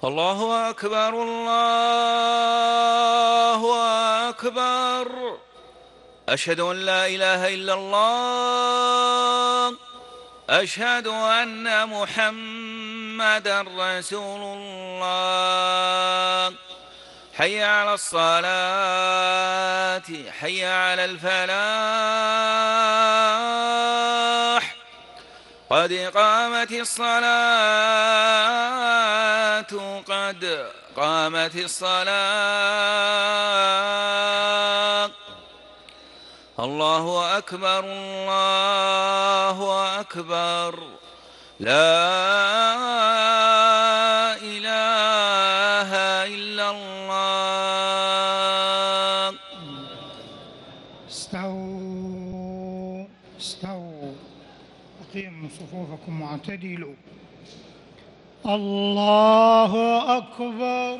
الله أكبر الله أكبر. أشهد أن لا إله إلا الله. أشهد أن محمدًا رسول الله. حي على الصلاة، حي على الفلاح، قد قامت الصلاة، قد قامت الصلاة. الله أكبر الله أكبر. لا إله إلا الله. استووا استووا، أقيموا صفوفكم واعتدلوا. الله أكبر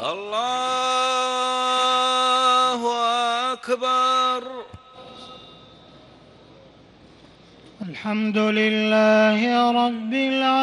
الله أكبر. الحمد لله رب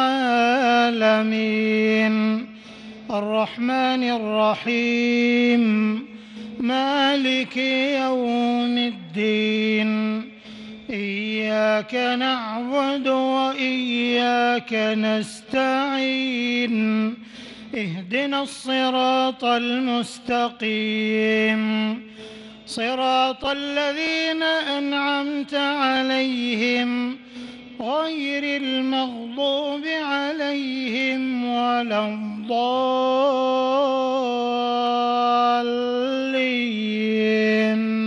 العالمين، الرحمن الرحيم، مالك يوم الدين. إياك نعبد وإياك نستعين، اهدنا الصراط المستقيم، صراط الذين أنعمت عليهم غير المغضوب عليهم ولا الضالين.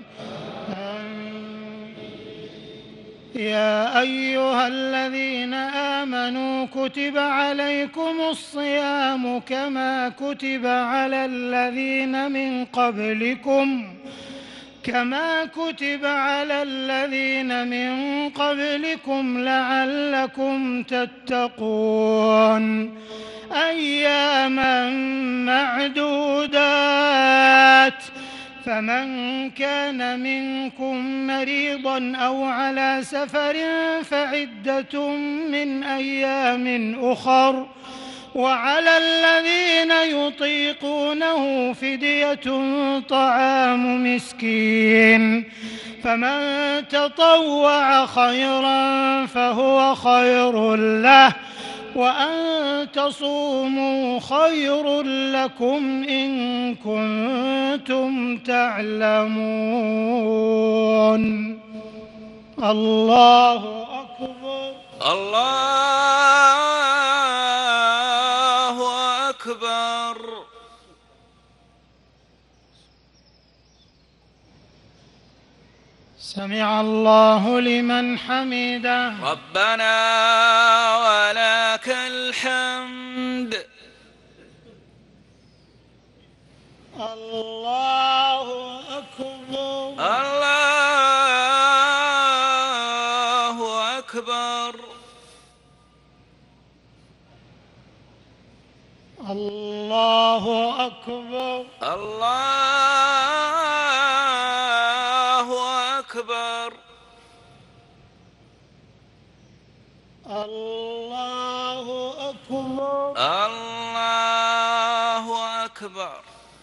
يا أيها الذين آمنوا كتب عليكم الصيام كما كتب على الذين من قبلكم لعلكم تتقون. أياما معدودات، فمن كان منكم مريضا أو على سفر فعدة من أيام أخر، وعلى الذين يطيقونه فدية طعام مسكين، فمن تطوع خيرا فهو خير له، وأن تصوموا خير لكم إن كنتم تعلمون. الله أكبر الله أكبر. سمع الله لمن حمده. ربنا ولك الحمد. الله أكبر الله أكبر. الله أكبر الله أكبر. الله أكبر الله أكبر.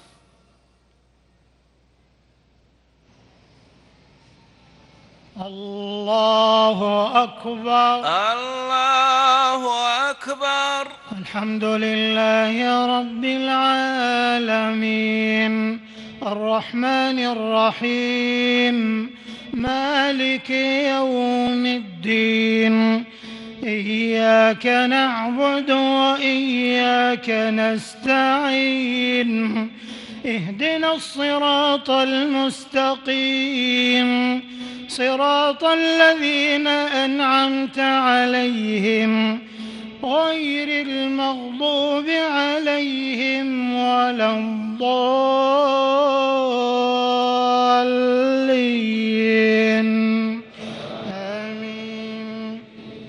الله أكبر الله أكبر. الحمد لله رب العالمين، الرحمن الرحيم، مالك يوم الدين. إياك نعبد وإياك نستعين، اهدنا الصراط المستقيم، صراط الذين أنعمت عليهم غير المغضوب عليهم ولا الضالين. آمين.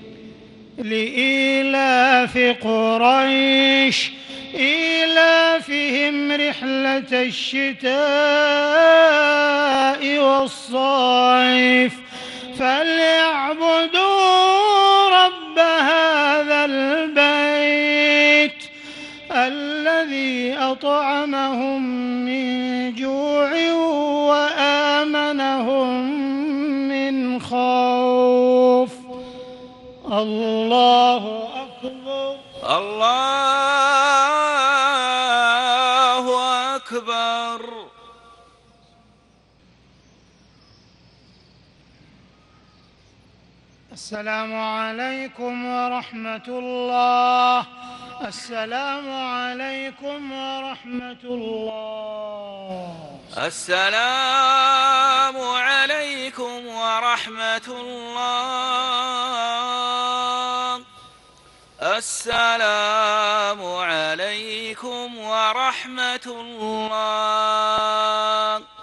لإيلاف قريش إيلافهم رحلة الشتاء والصيف، فليعبدوا رب هذا البيت أطعمهم من جوع وآمنهم من خوف. الله أكبر. الله أكبر. السلام عليكم ورحمة الله. السلام عليكم ورحمة الله. السلام عليكم ورحمة الله. السلام عليكم ورحمة الله.